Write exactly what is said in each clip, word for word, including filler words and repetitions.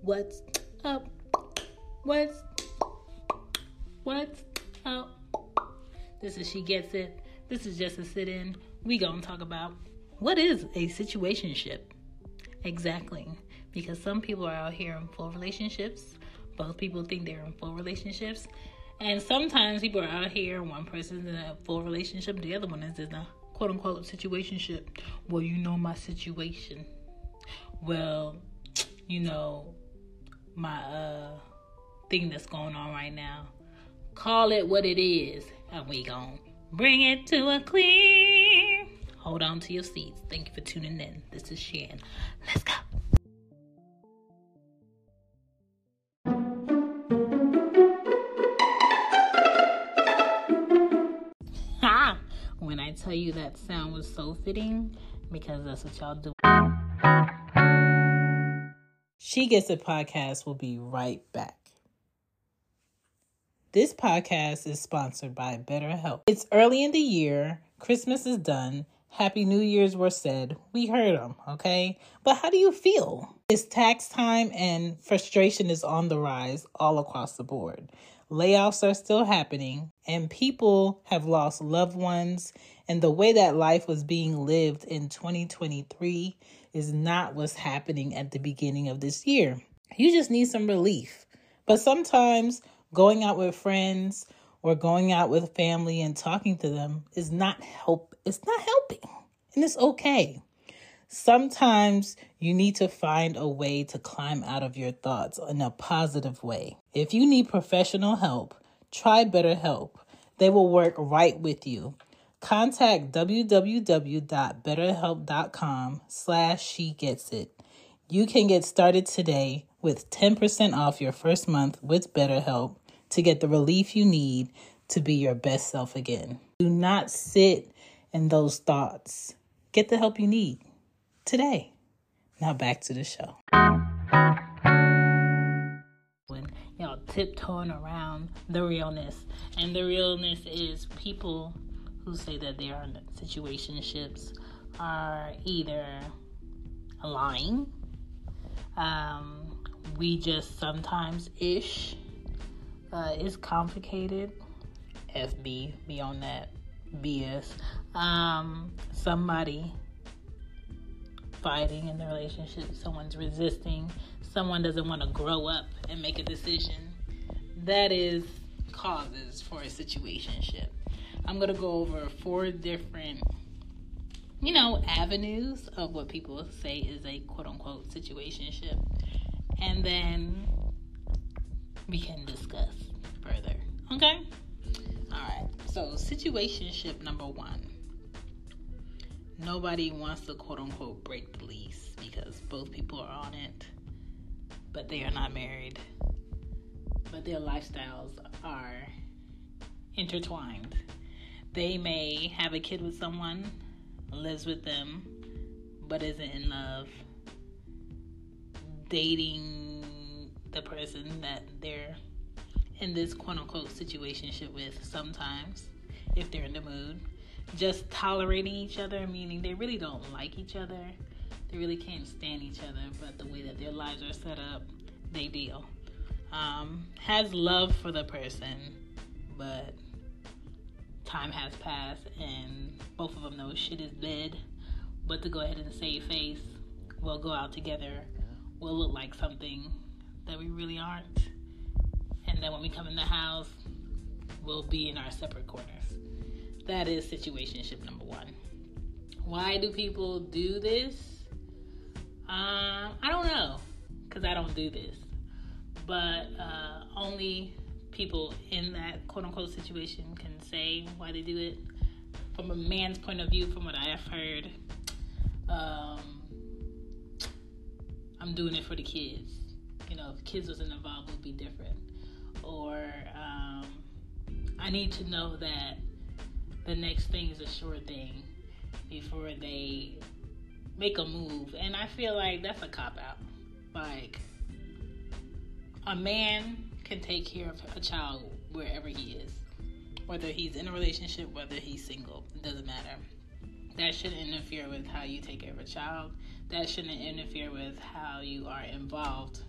What's up? What's What's up? This is She Gets It. This is just a sit-in. We gonna talk about what is a situationship. Exactly. Because some people are out here in full relationships. Both people think they're in full relationships. And sometimes people are out here, one person's in a full relationship, the other one is in a quote-unquote situationship. Well, you know my situation. Well, you know my uh thing that's going on right now. Call it what it is, and we gon' bring it to a clear. Hold on to your seats. Thank you for tuning in. This is Shan. Let's go. Ha! When I tell you that sound was so fitting, because that's what y'all do. She Gets It podcast will be right back. This podcast is sponsored by BetterHelp. It's early in the year. Christmas is done. Happy New Year's were said. We heard them, okay? But how do you feel? It's tax time and frustration is on the rise all across the board. Layoffs are still happening and people have lost loved ones. And the way that life was being lived in twenty twenty-three is not what's happening at the beginning of this year. You just need some relief. But sometimes going out with friends or going out with family and talking to them is not help. It's not helping. And it's okay. Sometimes you need to find a way to climb out of your thoughts in a positive way. If you need professional help, try BetterHelp. They will work right with you. Contact www.betterhelp.com slash she gets it. You can get started today with ten percent off your first month with BetterHelp to get the relief you need to be your best self again. Do not sit in those thoughts. Get the help you need today. Now back to the show. When y'all tiptoeing around the realness, and the realness is people who say that they are in situationships are either lying, um, we just sometimes ish, uh, it's complicated, F B, be on that B S, um, somebody fighting in the relationship, someone's resisting, someone doesn't want to grow up and make a decision. That is causes for a situationship. I'm going to go over four different, you know, avenues of what people say is a quote-unquote situationship. And then we can discuss further. Okay? All right. So, situationship number one. Nobody wants to quote-unquote break the lease because both people are on it, but they are not married. But their lifestyles are intertwined. They may have a kid with someone, lives with them, but isn't in love. Dating the person that they're in this quote-unquote situationship with sometimes, if they're in the mood. Just tolerating each other, meaning they really don't like each other. They really can't stand each other, but the way that their lives are set up, they deal. Um, has love for the person, but time has passed and both of them know shit is dead. But to go ahead and save face, we'll go out together. We'll look like something that we really aren't. And then when we come in the house, we'll be in our separate corners. That is situationship number one. Why do people do this? Um, I don't know, because I don't do this. But uh, only people in that quote-unquote situation can say why they do it. From a man's point of view, from what I have heard, um, I'm doing it for the kids. You know, if kids wasn't involved, it would be different. Or um, I need to know that the next thing is a sure thing before they make a move. And I feel like that's a cop-out. Like, a man can take care of a child wherever he is. Whether he's in a relationship, whether he's single, it doesn't matter. That shouldn't interfere with how you take care of a child. That shouldn't interfere with how you are involved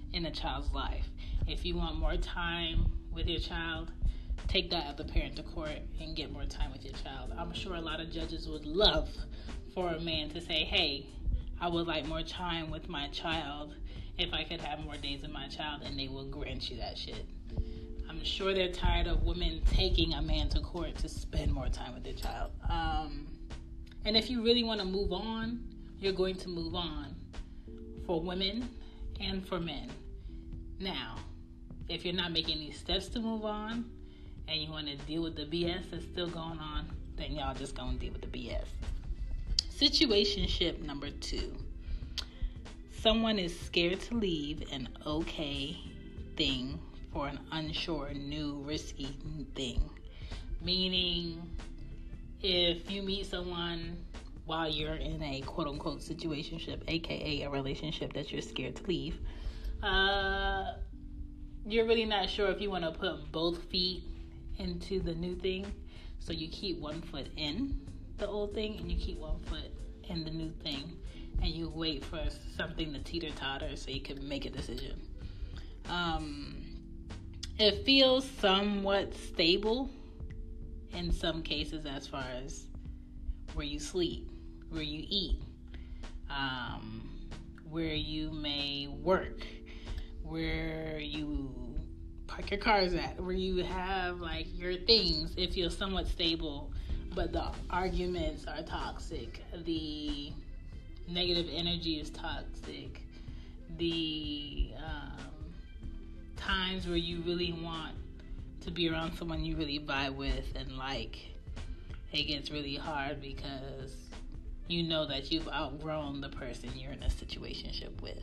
in a child's life. If you want more time with your child, take that other parent to court and get more time with your child. I'm sure a lot of judges would love for a man to say, hey, I would like more time with my child if I could have more days with my child, and they will grant you that shit. I'm sure they're tired of women taking a man to court to spend more time with their child. Um, and if you really want to move on, you're going to move on for women and for men. Now, if you're not making any steps to move on and you want to deal with the B S that's still going on, then y'all just gonna deal with the B S. Situationship number two. Someone is scared to leave an okay thing for an unsure, new, risky thing. Meaning, if you meet someone while you're in a quote-unquote situationship, aka a relationship that you're scared to leave, uh, you're really not sure if you want to put both feet into the new thing. So you keep one foot in the old thing and you keep one foot in the new thing. And you wait for something to teeter-totter so you can make a decision. Um, it feels somewhat stable in some cases as far as where you sleep, where you eat, um, where you may work, where you park your cars at, where you have like your things. It feels somewhat stable, but the arguments are toxic. The negative energy is toxic. The um, times where you really want to be around someone you really vibe with and like, it gets really hard because you know that you've outgrown the person you're in a situationship with.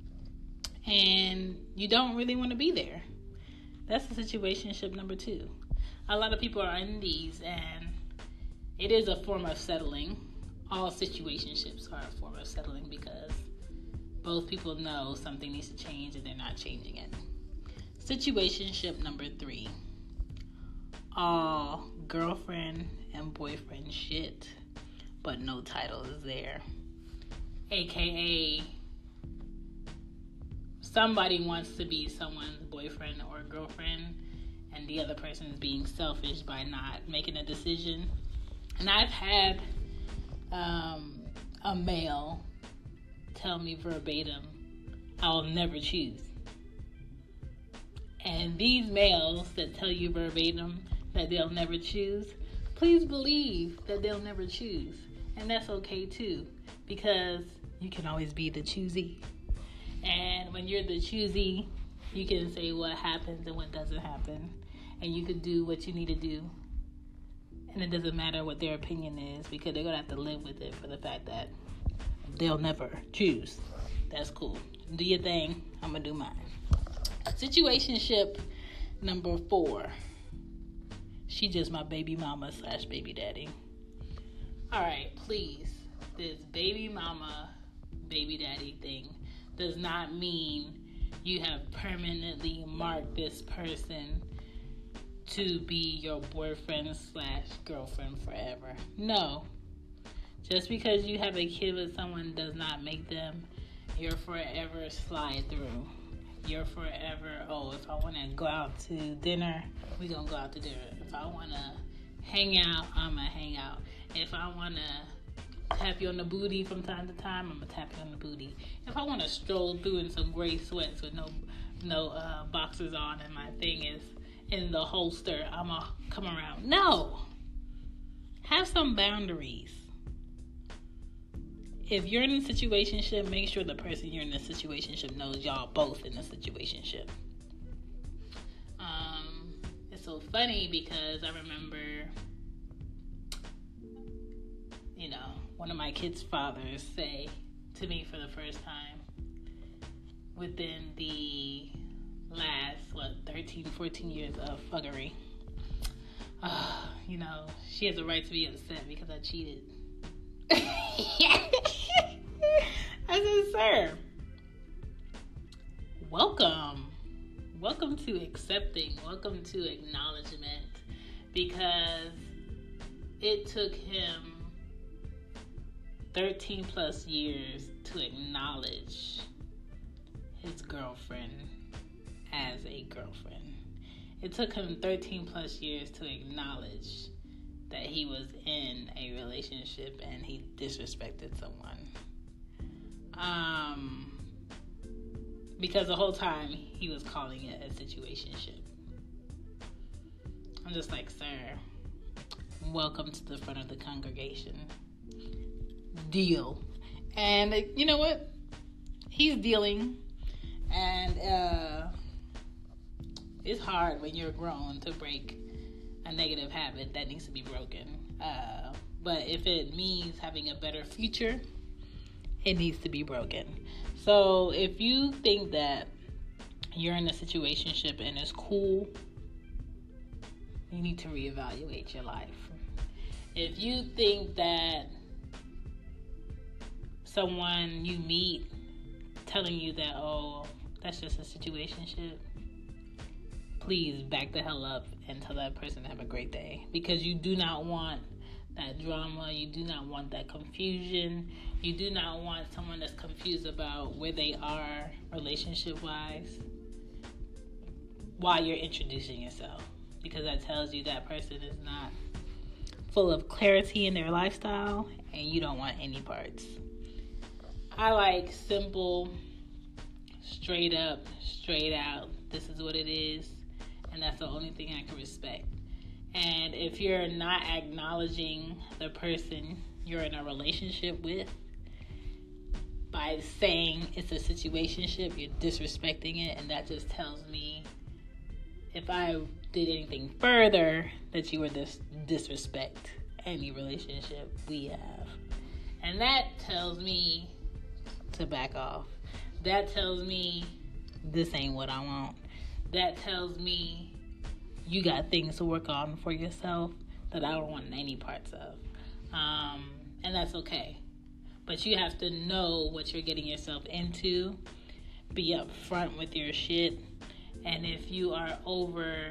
And you don't really want to be there. That's the situationship number two. A lot of people are in these, and it is a form of settling. All situationships are a form of settling because both people know something needs to change and they're not changing it. Situationship number three. All girlfriend and boyfriend shit, but no title is there. A K A somebody wants to be someone's boyfriend or girlfriend, and the other person is being selfish by not making a decision. And I've had um, a male tell me verbatim, I'll never choose. And these males that tell you verbatim that they'll never choose, please believe that they'll never choose. And that's okay too, because you can always be the choosy. And when you're the choosy, you can say what happens and what doesn't happen. And you can do what you need to do. And it doesn't matter what their opinion is, because they're going to have to live with it for the fact that they'll never choose. That's cool. Do your thing. I'm going to do mine. Situationship number four. She just my baby mama slash baby daddy. Alright, please. This baby mama, baby daddy thing does not mean you have permanently marked this person to be your boyfriend slash girlfriend forever. No. Just because you have a kid with someone does not make them your forever slide through. You're forever, oh, if I want to go out to dinner, we going to go out to dinner. If I want to hang out, I'm going to hang out. If I want to tap you on the booty from time to time, I'm going to tap you on the booty. If I want to stroll through in some gray sweats with no no uh, boxers on and my thing is in the holster, I'm going to come around. No! Have some boundaries. If you're in a situationship, make sure the person you're in a situationship knows y'all both in a situationship. Um, it's so funny because I remember, you know, one of my kids' fathers say to me for the first time within the last, what, thirteen, fourteen years of fuckery. Uh, you know, she has a right to be upset because I cheated. I said, sir, welcome. Welcome to accepting. Welcome to acknowledgement. Because it took him thirteen plus years to acknowledge his girlfriend as a girlfriend. It took him thirteen plus years to acknowledge that he was in a relationship and he disrespected someone. Um, because the whole time he was calling it a situationship. I'm just like, sir, welcome to the front of the congregation. Deal. And uh, you know what? He's dealing. And uh, it's hard when you're grown to break a negative habit that needs to be broken. Uh, but if it means having a better future, it needs to be broken. So if you think that you're in a situationship and it's cool, you need to reevaluate your life. If you think that someone you meet telling you that, oh, that's just a situationship, please back the hell up and tell that person to have a great day. Because you do not want that drama. You do not want that confusion. You do not want someone that's confused about where they are relationship-wise while you're introducing yourself. Because that tells you that person is not full of clarity in their lifestyle and you don't want any parts. I like simple, straight up, straight out. This is what it is. And that's the only thing I can respect. And if you're not acknowledging the person you're in a relationship with by saying it's a situationship, you're disrespecting it. And that just tells me, if I did anything further, that you would dis- disrespect any relationship we have. And that tells me to back off. That tells me this ain't what I want. That tells me you got things to work on for yourself that I don't want any parts of. Um, and that's okay. But you have to know what you're getting yourself into. Be upfront with your shit. And if you are over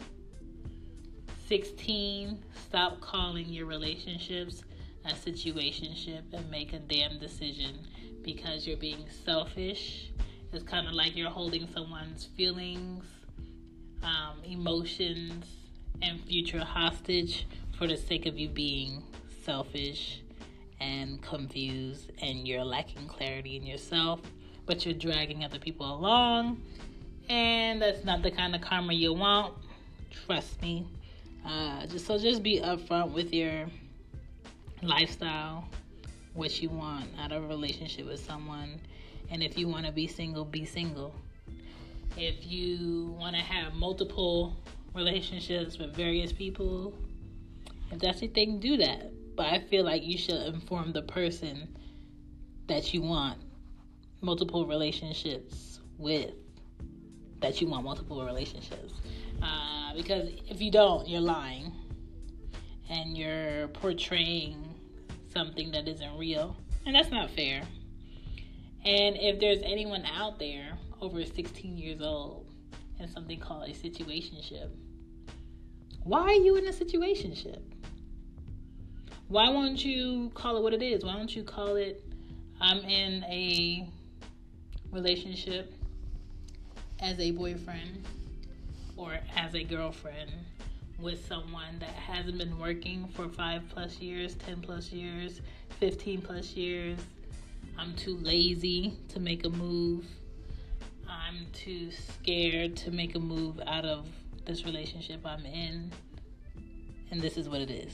sixteen, stop calling your relationships a situationship and make a damn decision, because you're being selfish. It's kind of like you're holding someone's feelings, um, emotions, and future hostage for the sake of you being selfish and confused, and you're lacking clarity in yourself, but you're dragging other people along, and that's not the kind of karma you want. Trust me. Uh, just so just be upfront with your lifestyle, what you want out of a relationship with someone. And if you want to be single, be single. If you want to have multiple relationships with various people, if that's your thing, do that. But I feel like you should inform the person that you want multiple relationships with, that you want multiple relationships. Uh, because if you don't, you're lying. And you're portraying something that isn't real. And that's not fair. And if there's anyone out there over sixteen years old in something called a situationship, why are you in a situationship? Why won't you call it what it is? Why don't you call it, I'm in a relationship as a boyfriend or as a girlfriend with someone that hasn't been working for five plus years, ten plus years, fifteen plus years. I'm too lazy to make a move. I'm too scared to make a move out of this relationship I'm in. And this is what it is.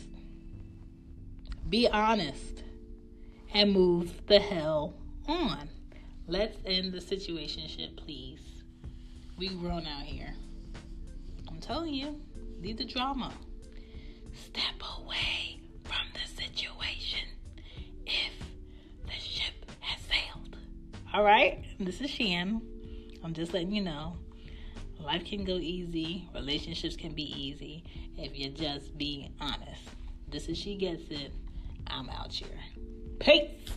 Be honest and move the hell on. Let's end the situationship, please. We grown out here. I'm telling you, leave the drama. Step away from the situation if the ship has sailed. All right? This is Shan. I'm just letting you know. Life can go easy. Relationships can be easy if you're just being honest. This is She Gets It. I'm out here. Peace.